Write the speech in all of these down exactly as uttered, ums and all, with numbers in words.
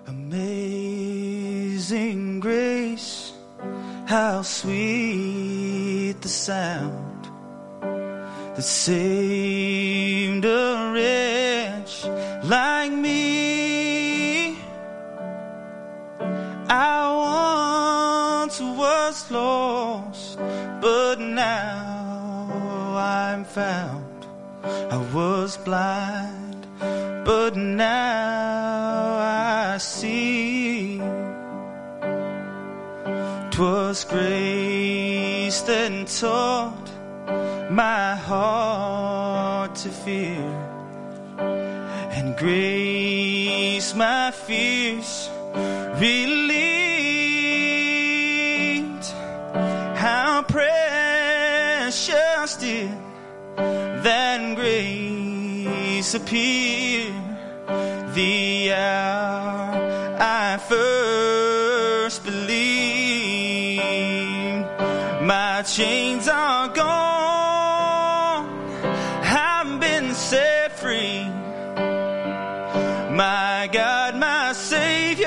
Amazing grace, how sweet the sound that saved a wretch like me. I once was lost, but now I'm found. I was blind, but now I see. 'Twas grace that taught my heart to fear, and grace my fears relieved. How precious did that grace appear the hour I first believed. My chains are gone, I've been set free. My God, my Savior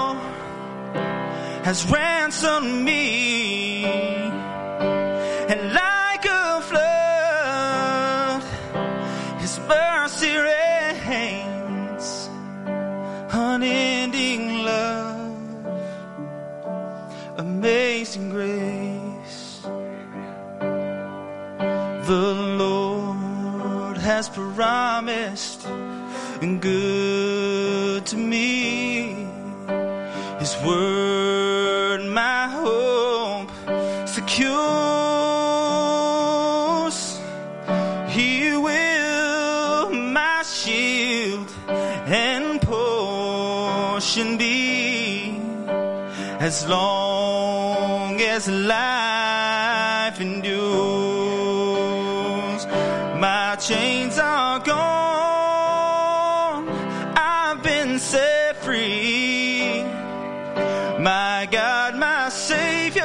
has ransomed me, and like a flood His mercy reigns. Unending love, amazing grace. The Lord has promised good to me. His word my hope secures. He will my shield and portion be, as long as life endures. My chains are gone, I've been set free. My God, my Savior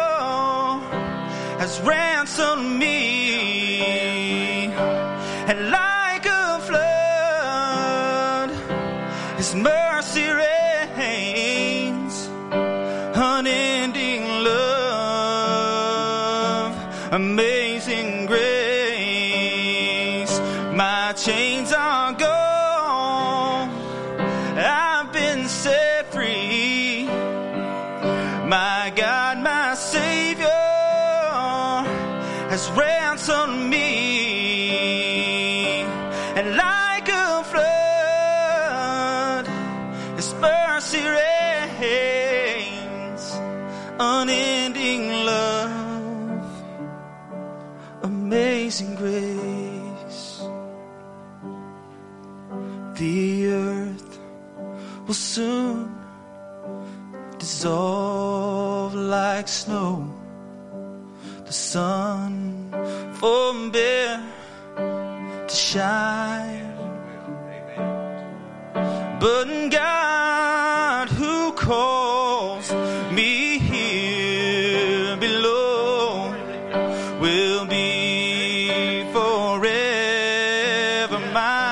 has ransomed me, and like a flood His mercy reigns. Unending love, amazing grace. My chains are gone, I've been set free. My God, my Savior has ransomed me, and like a flood His mercy reigns. Unending love, amazing grace. The earth will soon dissolve like snow. The sun forbear to shine, but God who calls me here below will be forever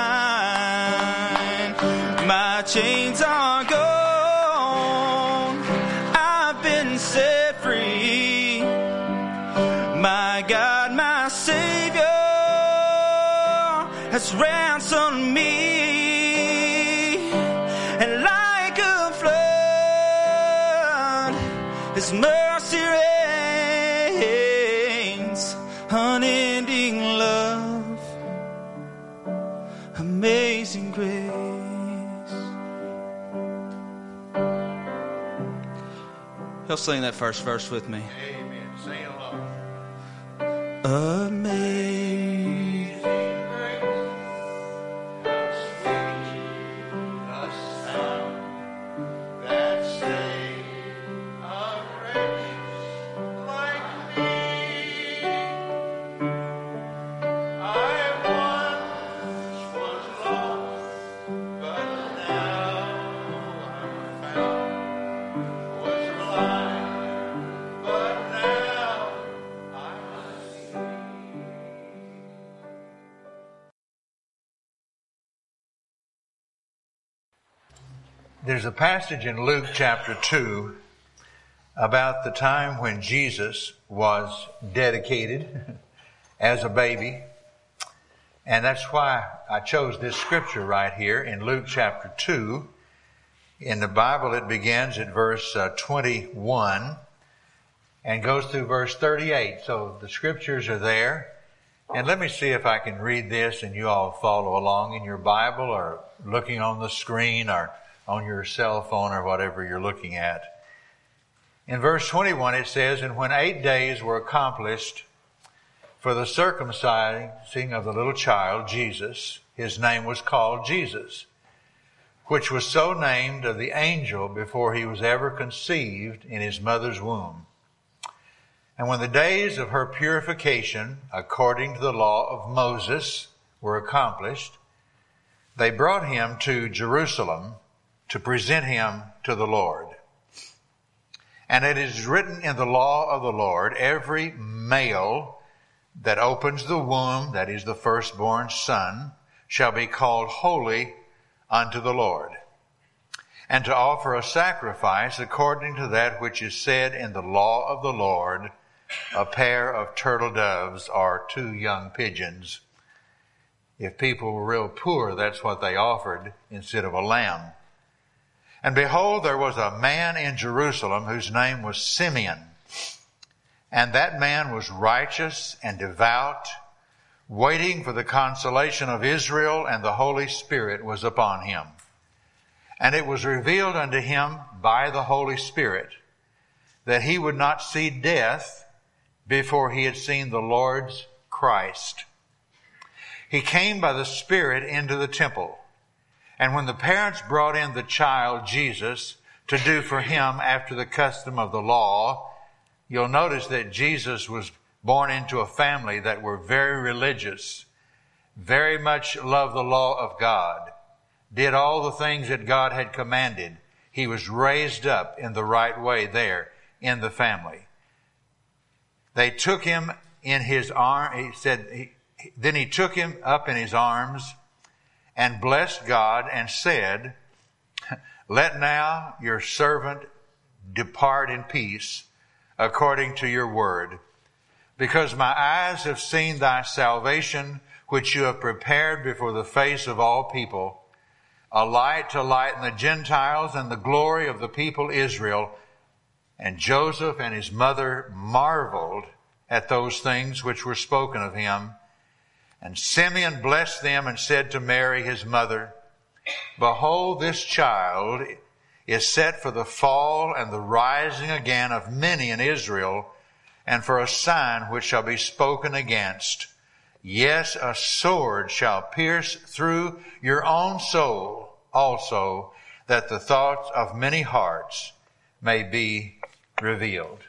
mine. My chains are gone, I've been set free. My God, my Savior has ransomed me, and like a flood His mercy reigns. Unending love, amazing grace. Y'all sing that first verse with me. Amen. Sing it along. Amazing There's a passage in Luke chapter two about the time when Jesus was dedicated as a baby. And that's why I chose this scripture right here in Luke chapter two. In the Bible, it begins at verse uh, twenty-one and goes through verse thirty-eight. So the scriptures are there. And let me see if I can read this and you all follow along in your Bible or looking on the screen or on your cell phone or whatever you're looking at. In verse twenty-one it says, "And when eight days were accomplished for the circumcising of the little child, Jesus, his name was called Jesus, which was so named of the angel before he was ever conceived in his mother's womb. And when the days of her purification, according to the law of Moses, were accomplished, they brought him to Jerusalem to present him to the Lord. And it is written in the law of the Lord, every male that opens the womb, that is the firstborn son, shall be called holy unto the Lord. And to offer a sacrifice according to that which is said in the law of the Lord, a pair of turtle doves or two young pigeons." If people were real poor, that's what they offered instead of a lamb. "And behold, there was a man in Jerusalem whose name was Simeon. And that man was righteous and devout, waiting for the consolation of Israel, and the Holy Spirit was upon him. And it was revealed unto him by the Holy Spirit that he would not see death before he had seen the Lord's Christ. He came by the Spirit into the temple. And when the parents brought in the child Jesus to do for him after the custom of the law," you'll notice that Jesus was born into a family that were very religious, very much loved the law of God, did all the things that God had commanded. He was raised up in the right way there in the family. They took him in his arm. He said, he, then he took him up in his arms and blessed God and said, "Let now your servant depart in peace according to your word, because my eyes have seen thy salvation, which you have prepared before the face of all people, a light to lighten the Gentiles and the glory of the people Israel." And Joseph and his mother marveled at those things which were spoken of him. And Simeon blessed them and said to Mary his mother, "Behold, this child is set for the fall and the rising again of many in Israel, and for a sign which shall be spoken against. Yes, a sword shall pierce through your own soul also, that the thoughts of many hearts may be revealed."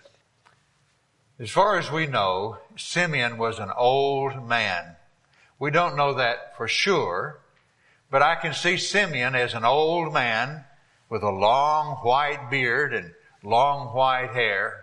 As far as we know, Simeon was an old man. We don't know that for sure, but I can see Simeon as an old man with a long white beard and long white hair.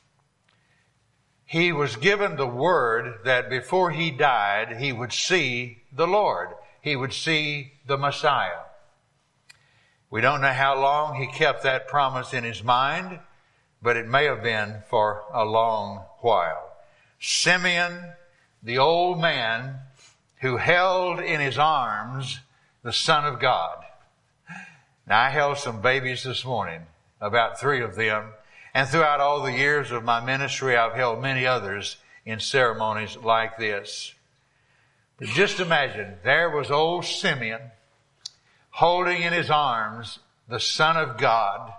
He was given the word that before he died, he would see the Lord. He would see the Messiah. We don't know how long he kept that promise in his mind, but it may have been for a long while. Simeon, the old man who held in his arms the Son of God. Now, I held some babies this morning, about three of them, and throughout all the years of my ministry, I've held many others in ceremonies like this. But just imagine, there was old Simeon holding in his arms the Son of God.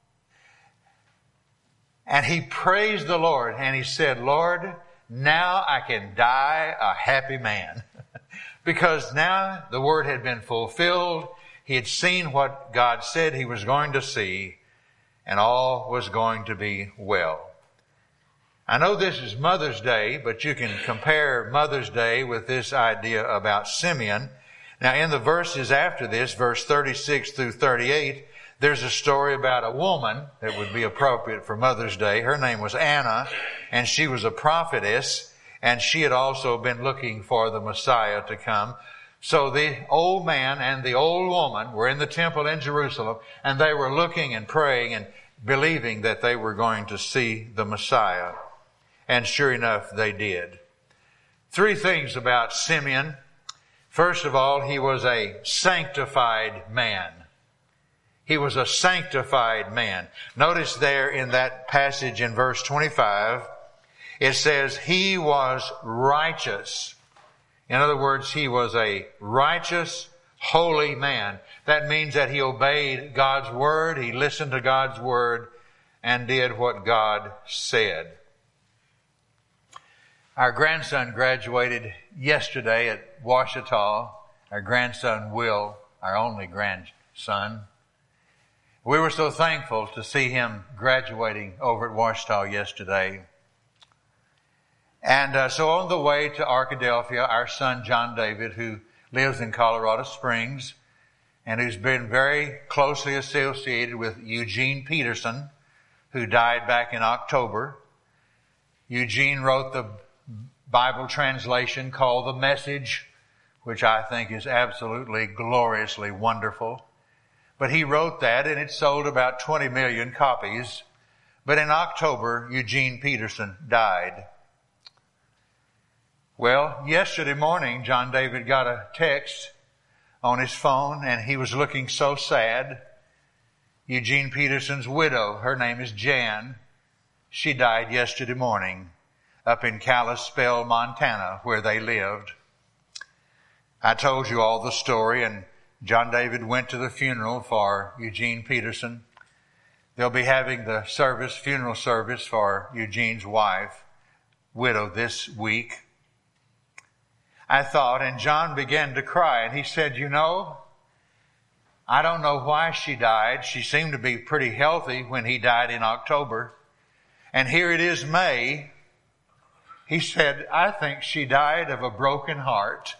And he praised the Lord and he said, "Lord, now I can die a happy man." Because now the word had been fulfilled. He had seen what God said he was going to see, and all was going to be well. I know this is Mother's Day, but you can compare Mother's Day with this idea about Simeon. Now, in the verses after this, verse thirty-six through thirty-eight, there's a story about a woman that would be appropriate for Mother's Day. Her name was Anna, and she was a prophetess, and she had also been looking for the Messiah to come. So the old man and the old woman were in the temple in Jerusalem, and they were looking and praying and believing that they were going to see the Messiah. And sure enough, they did. Three things about Simeon. First of all, he was a sanctified man. He was a sanctified man. Notice there in that passage in verse twenty-five, it says he was righteous. In other words, he was a righteous, holy man. That means that he obeyed God's word, he listened to God's word, and did what God said. Our grandson graduated yesterday at Ouachita. Our grandson Will, our only grandson. We were so thankful to see him graduating over at Ouachita yesterday. And uh, so on the way to Arkadelphia, our son John David, who lives in Colorado Springs and who's been very closely associated with Eugene Peterson, who died back in October. Eugene wrote the Bible translation called The Message, which I think is absolutely gloriously wonderful. But he wrote that, and it sold about twenty million copies. But in October, Eugene Peterson died. Well, yesterday morning, John David got a text on his phone, and he was looking so sad. Eugene Peterson's widow, her name is Jan, she died yesterday morning up in Kalispell, Montana, where they lived. I told you all the story, and John David went to the funeral for Eugene Peterson. They'll be having the service, funeral service for Eugene's wife, widow, this week. I thought, and John began to cry, and he said, you know, I don't know why she died. She seemed to be pretty healthy when he died in October. And here it is May. He said, I think she died of a broken heart.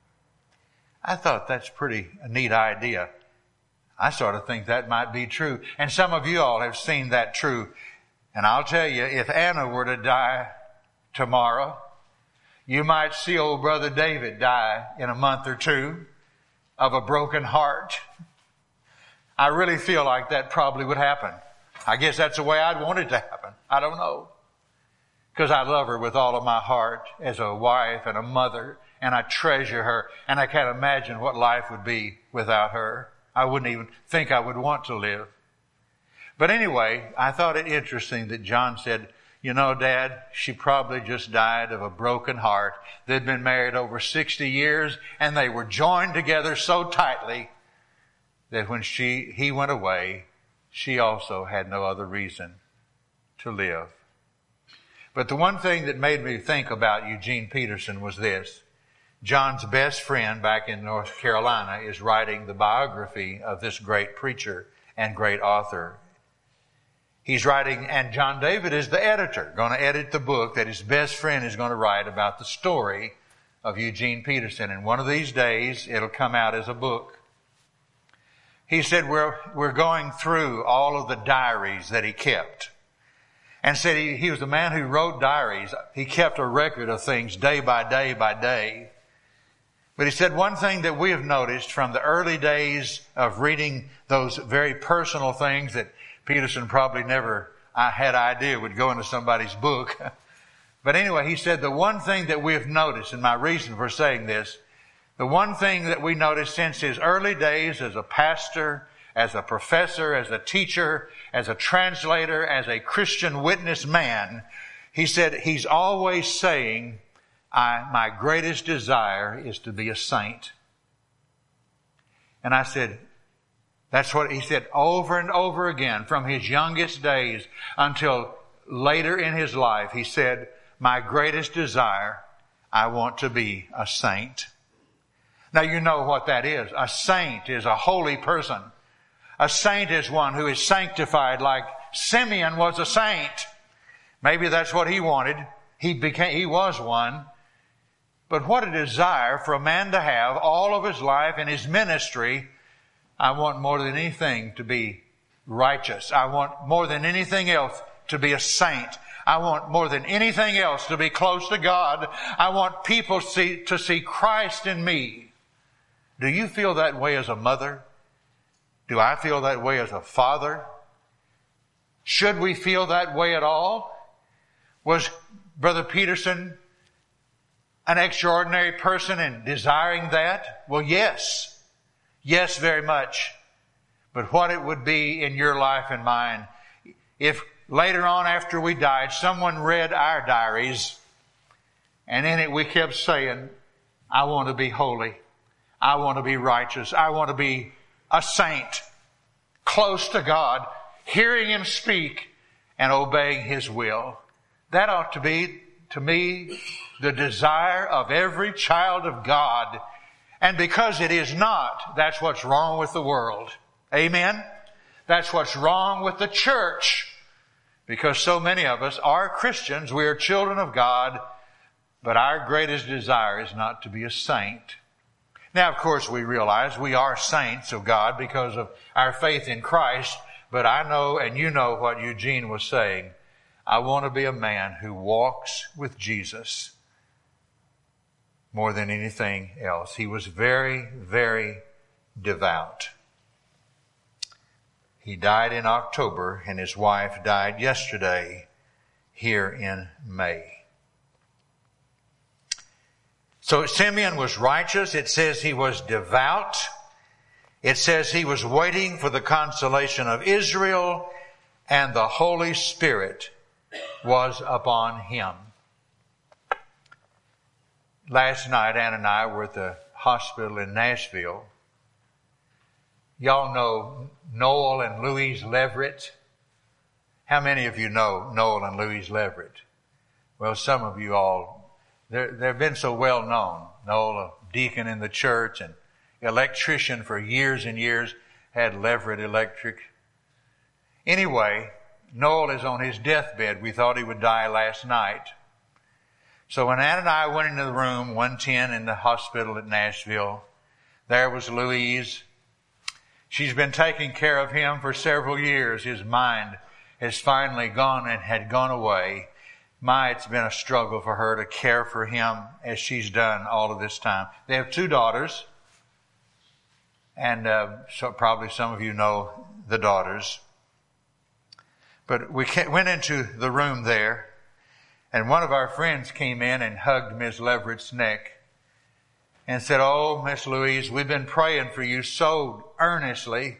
I thought that's pretty a neat idea. I sort of think that might be true. And some of you all have seen that true. And I'll tell you, if Anna were to die tomorrow, you might see old brother David die in a month or two of a broken heart. I really feel like that probably would happen. I guess that's the way I'd want it to happen. I don't know. Because I love her with all of my heart as a wife and a mother, and I treasure her, and I can't imagine what life would be without her. I wouldn't even think I would want to live. But anyway, I thought it interesting that John said, you know, Dad, she probably just died of a broken heart. They'd been married over sixty years, and they were joined together so tightly that when she he went away, she also had no other reason to live. But the one thing that made me think about Eugene Peterson was this. John's best friend back in North Carolina is writing the biography of this great preacher and great author. He's writing, and John David is the editor, going to edit the book that his best friend is going to write about the story of Eugene Peterson. And one of these days, it'll come out as a book. He said, we're, we're going through all of the diaries that he kept. And said he, he was a man who wrote diaries. He kept a record of things day by day by day. But he said one thing that we have noticed from the early days of reading those very personal things that Peterson probably never I had idea would go into somebody's book. But anyway, he said the one thing that we have noticed, and my reason for saying this, the one thing that we noticed since his early days as a pastor, as a professor, as a teacher, as a translator, as a Christian witness man, he said he's always saying, I, my greatest desire is to be a saint. And I said, that's what he said over and over again from his youngest days until later in his life. He said, my greatest desire, I want to be a saint. Now you know what that is. A saint is a holy person. A saint is one who is sanctified like Simeon was a saint. Maybe that's what he wanted. He became, he was one. But what a desire for a man to have all of his life in his ministry. I want more than anything to be righteous. I want more than anything else to be a saint. I want more than anything else to be close to God. I want people see, to see Christ in me. Do you feel that way as a mother? Do I feel that way as a father? Should we feel that way at all? Was Brother Peterson an extraordinary person in desiring that? Well, yes. Yes, very much. But what it would be in your life and mine if later on after we died, someone read our diaries and in it we kept saying, I want to be holy. I want to be righteous. I want to be a saint, close to God, hearing Him speak and obeying His will. That ought to be, to me, the desire of every child of God. And because it is not, that's what's wrong with the world. Amen? That's what's wrong with the church. Because so many of us are Christians, we are children of God, but our greatest desire is not to be a saint. Now, of course, we realize we are saints of God because of our faith in Christ, but I know and you know what Eugene was saying. I want to be a man who walks with Jesus more than anything else. He was very, very devout. He died in October and his wife died yesterday here in May. So Simeon was righteous. It says he was devout. It says he was waiting for the consolation of Israel, and the Holy Spirit was upon him. Last night, Ann and I were at the hospital in Nashville. Y'all know Noel and Louise Leverett? How many of you know Noel and Louise Leverett? Well, some of you all, they've been so well known. Noel, a deacon in the church and electrician for years and years, had Leverett Electric. Anyway, Noel is on his deathbed. We thought he would die last night. So when Ann and I went into the room, one ten in the hospital at Nashville, there was Louise. She's been taking care of him for several years. His mind has finally gone and had gone away. My, it's been a struggle for her to care for him as she's done all of this time. They have two daughters, and uh, so probably some of you know the daughters. But we went into the room there, and one of our friends came in and hugged Miss Leverett's neck and said, "Oh, Miss Louise, we've been praying for you so earnestly."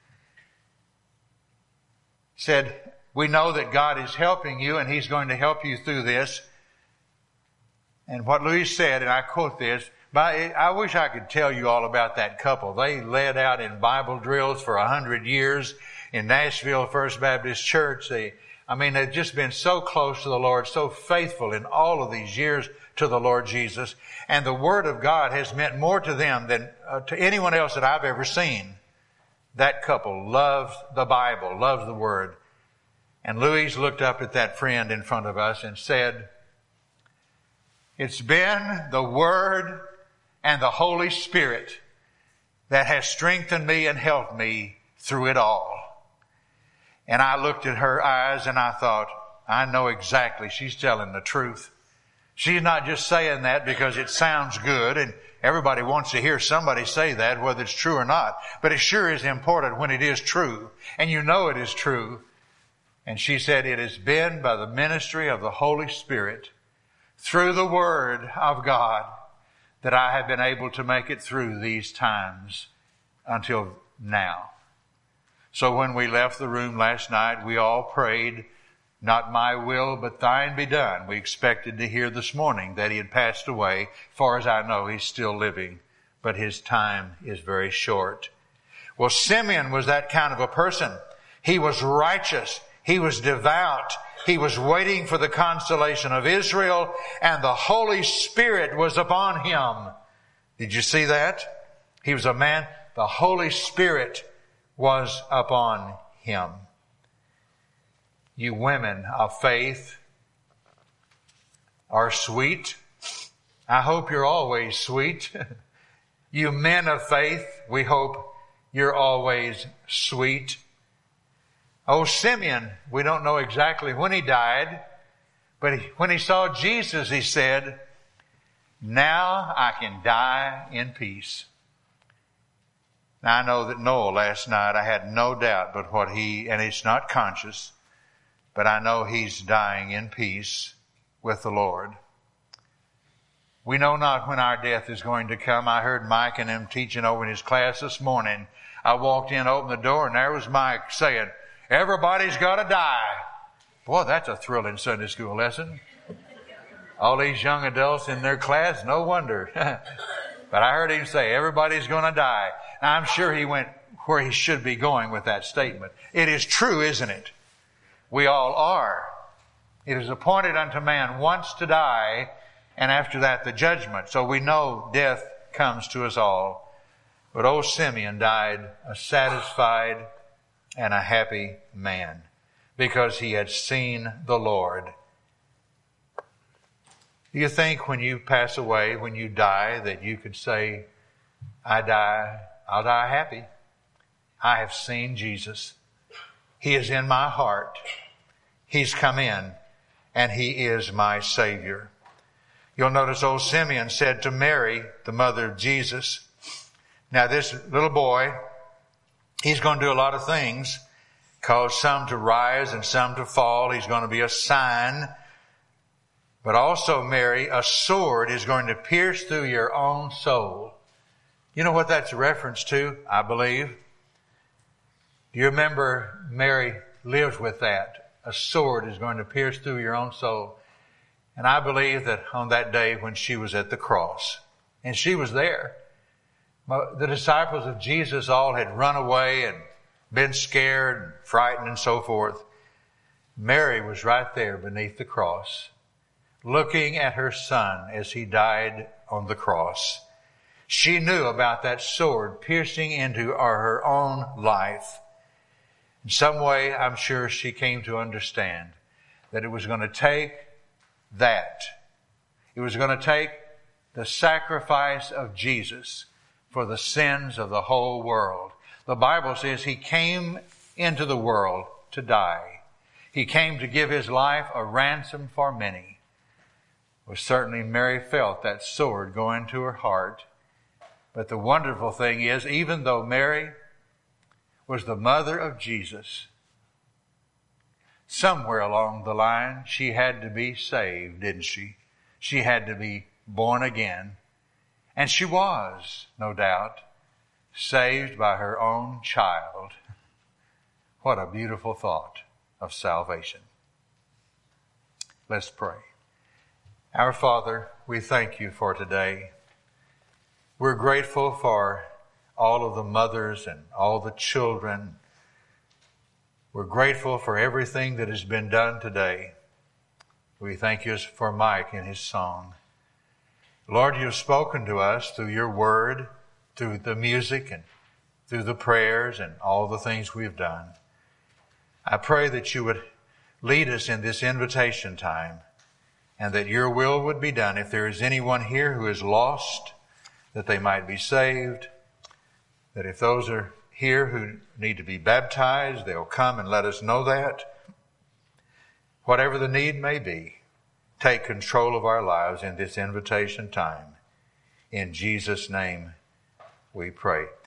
Said, "We know that God is helping you and He's going to help you through this." And what Louise said, and I quote this, I wish I could tell you all about that couple. They led out in Bible drills for a hundred years in Nashville First Baptist Church. They, I mean, they've just been so close to the Lord, so faithful in all of these years to the Lord Jesus. And the Word of God has meant more to them than uh, to anyone else that I've ever seen. That couple loves the Bible, loves the Word. And Louise looked up at that friend in front of us and said, "It's been the Word and the Holy Spirit that has strengthened me and helped me through it all." And I looked at her eyes and I thought, I know exactly she's telling the truth. She's not just saying that because it sounds good, and everybody wants to hear somebody say that, whether it's true or not. But it sure is important when it is true, and you know it is true. And she said, "It has been by the ministry of the Holy Spirit, through the Word of God, that I have been able to make it through these times until now." So when we left the room last night, we all prayed, "Not my will, but thine be done." We expected to hear this morning that he had passed away. As far as I know, he's still living, but his time is very short. Well, Simeon was that kind of a person. He was righteous. He was devout. He was waiting for the consolation of Israel, and the Holy Spirit was upon him. Did you see that? He was a man. The Holy Spirit was upon him. You women of faith are sweet. I hope you're always sweet. You men of faith, we hope you're always sweet. Oh, Simeon, we don't know exactly when he died, but when he saw Jesus, he said, "Now I can die in peace." Now, I know that Noah last night, I had no doubt but what he, and it's not conscious, but I know he's dying in peace with the Lord. We know not when our death is going to come. I heard Mike and him teaching over in his class this morning. I walked in, opened the door, and there was Mike saying, everybody's got to die. Boy, that's a thrilling Sunday school lesson. All these young adults in their class, no wonder. But I heard him say, everybody's going to die. Now, I'm sure he went where he should be going with that statement. It is true, isn't it? We all are. It is appointed unto man once to die, and after that the judgment. So we know death comes to us all. But old Simeon died a satisfied and a happy man because he had seen the Lord. Do you think when you pass away, when you die, that you could say, I die, I'll die happy. I have seen Jesus. He is in my heart. He's come in, and He is my Savior. You'll notice old Simeon said to Mary, the mother of Jesus, now this little boy, he's going to do a lot of things, cause some to rise and some to fall. He's going to be a sign. But also, Mary, a sword is going to pierce through your own soul. You know what that's a reference to, I believe? Do you remember Mary lived with that? A sword is going to pierce through your own soul. And I believe that on that day when she was at the cross, and she was there, the disciples of Jesus all had run away and been scared and frightened and so forth. Mary was right there beneath the cross, looking at her son as he died on the cross. She knew about that sword piercing into her own life. In some way, I'm sure she came to understand that it was going to take that. It was going to take the sacrifice of Jesus for the sins of the whole world. The Bible says He came into the world to die. He came to give His life a ransom for many. Well, certainly Mary felt that sword go into her heart. But the wonderful thing is, even though Mary was the mother of Jesus, somewhere along the line she had to be saved, didn't she? She had to be born again. And she was, no doubt, saved by her own child. What a beautiful thought of salvation. Let's pray. Our Father, we thank You for today. We're grateful for all of the mothers and all the children. We're grateful for everything that has been done today. We thank You for Mike and his song. Lord, You've spoken to us through Your word, through the music and through the prayers and all the things we've done. I pray that You would lead us in this invitation time and that Your will would be done. If there is anyone here who is lost, that they might be saved, that if those are here who need to be baptized, they'll come and let us know that. Whatever the need may be, take control of our lives in this invitation time. In Jesus' name we pray.